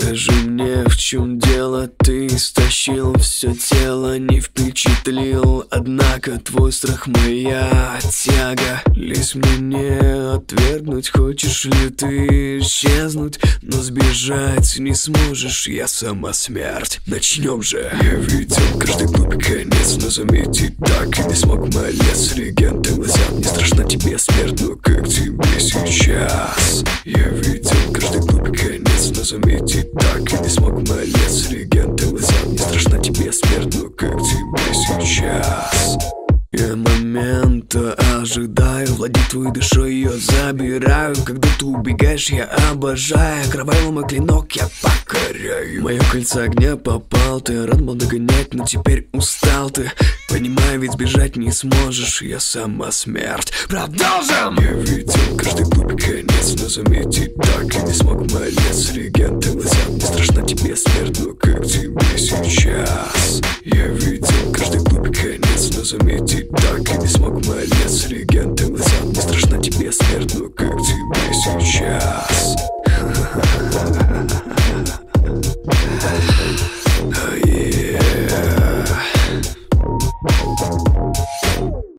Скажи мне, в чем дело? Ты истощил все тело, не впечатлил. Однако твой страх моя тяга. Лезь мне не отвергнуть. Хочешь ли ты исчезнуть, но сбежать не сможешь? Я сама смерть. Начнем же. Я видел каждый глупый конец, но заметить так и не смог малец. Легенды глазят, не страшна тебе смерть, но как тебе сейчас? Я видел каждый глупый конец, но заметить так и не смог малец. Легенды глазят, не страшна тебе смерть, но как тебе сейчас? Я момента ожидаю, владеть твоей душой ее забираю. Когда ты убегаешь, я обожаю. Кровавый мой клинок я покоряю. В моё кольцо огня попал, ты рад был догонять, но теперь устал ты. Понимаю, ведь сбежать не сможешь, я сама смерть. Продолжим! Я видел каждый глупый конец, но заметить так и не смог малец. Легенды глазят, не страшна тебе смерть, но как тебе сейчас? Я видел каждый глупый конец, но заметить так и не смог малец. Легенды глазят, не страшна тебе смерть, но как тебе сейчас?